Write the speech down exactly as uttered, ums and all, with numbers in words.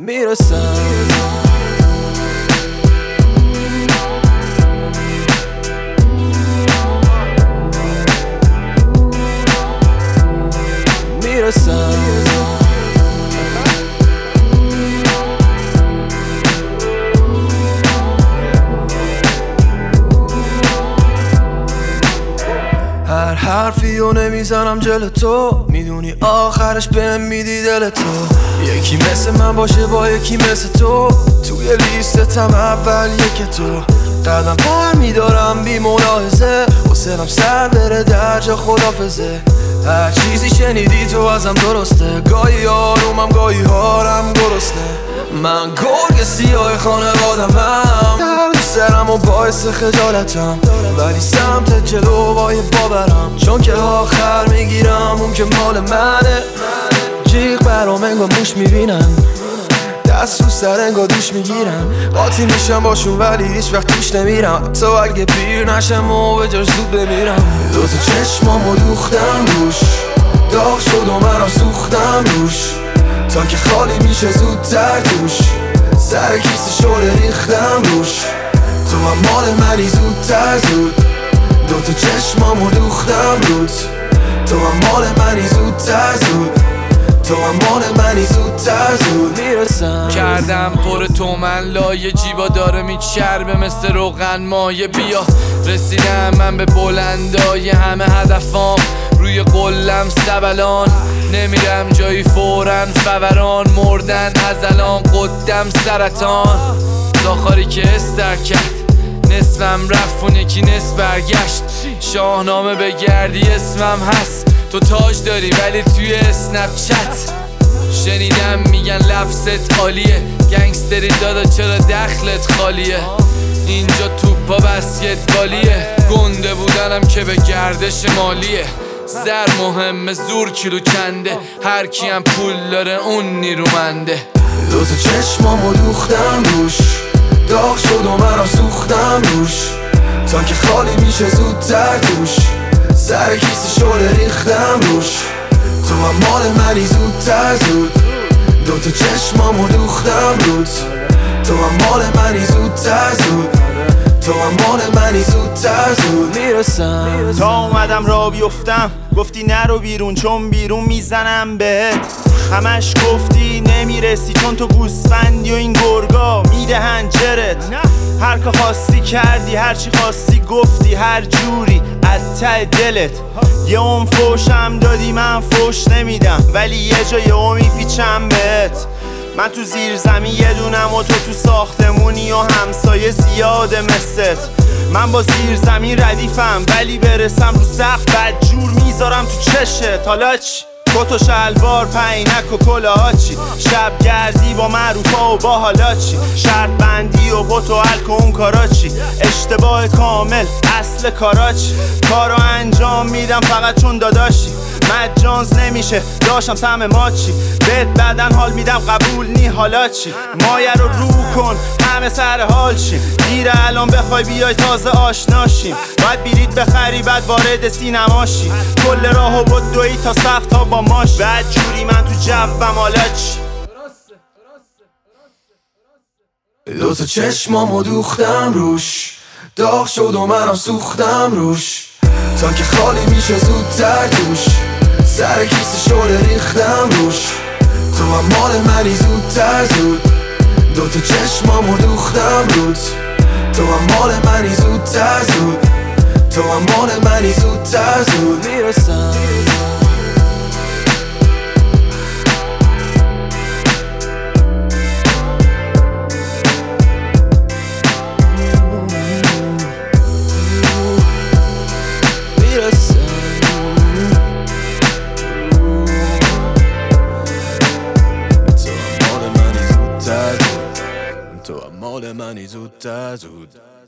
میرسم. میرسم هر حرفی رو نمیزنم جل تو، میدونی آخرش بهم میدی دل تو. یکی مثل من باشه با یکی مثل تو، توی لیستتم اول یک تو. قدم پر میدارم بی ملاحظه، حسنم سر بره درجا خدافزه. هر چیزی شنیدی تو ازم درسته، گاهی آرومم گاهی هارم درسته. من گرگ سیاه خانوادمم، درد سرم و باعث خجالتم، ولی سمت جلو بای بابرم، چون که آخر میگیرم اون که مال منه. جیغ برام انگار موش میبینن، دست رو سر انگار دوش میگیرم. قاطی میشم باشون ولی هیچ وقت توش نمیرم، تو اگه پیر نشم و به جاش زود بمیرم. دو تا چشمامو دوختم روش، داغ شد و منم سوختم روش، تا که خالی میشه زودتر توش. سر کیسه شده ریختم روش، تو هم مال منی زودتر زود. دو تا چشمامو دوختم روت، تو هم مال منی زودتر زود. تو هم مال منی زودتر زود. میرسم کردم پر تو من لایه، جیبا داره میچربه مثل روغن مایه. بیا رسیدم من به بلندای همه هدفام، روی قلم سبلان نمیرم جایی فورن. فوران مردن از الان قدم سرطان. زاخاری که استر کرد نصفم رفت اون یکی نصف برگشت. شاهنامه بگردی اسمم هست، تو تاج داری ولی توی اسنپ چت. شنیدم میگن لفظت عالیه، گنگستری دادا چرا دخلت خالیه. اینجا توپا بسکتبالیه، گنده بودنم که به گردش مالیه. زر مهمه زور کیلو کنده، هر کیم پول داره اون نیرومنده. دو تا چشمامو دوختم روش، داغ شد و منم سوختم روش، تا که خالی میشه زودتر توش. سر کیسه شده ریختم روش، تو هم مال منی زودتر زود. دو تا چشمامو دوختم روت، تو هم مال منی زودتر زود. تو هم مال منی زودتر زود. میرسم تا اومدم را بیفتم، گفتی نرو بیرون چون بیرون میزنم بهت. همش گفتی نمیرسی چون تو گوسفندی و این گرگا میدهن جرت. هر که خواستی کردی، هر چی خواستی گفتی، هر جوری از ته دلت. یه اون فوشم دادی من فوش نمیدم، ولی یه جا یه اون میپیچم بهت. من تو زیر زمین یه دونم و تو تو ساختمونی و همسایه زیاده مثلت. من با زیر زمین ردیفم ولی برسم رو سقف بدجور میذارم تو چشت. حالا چی؟ کت و شلوار پینک و کلاه چی؟ شب گردی با معروفا و با حالا چی؟ شرط بندی و بوت و الک و اون کارا چی؟ اشتباه کامل اصل کارا چی؟ کارو انجام میدم فقط چون داداشی. مجانز نمیشه داشتم سهم ما چی؟ بهت بعدن حال میدم قبول نی حالا چی؟ مایه رو رو کن همه سر حال شیم، دیره الان بخوای بیای تازه آشناشیم. باید بیرید بخری بعد وارد سینماشی، کل راهو بود دوی تا سخت ها با ماش. بعد جوری من تو جبم حالا چی؟ دو تا چشمامو دوختم روش، داغ شد و منم سوختم روش، تا که خالی میشه زودتر توش. سر کیسه شده ریختم روش، تو هم مال منی زودتر زود. دو تا چشمامو دوختم روت، تو هم مال منی زودتر زود. تو هم مال منی زودتر زود. میرسم تو هم مال منی زودتر زود.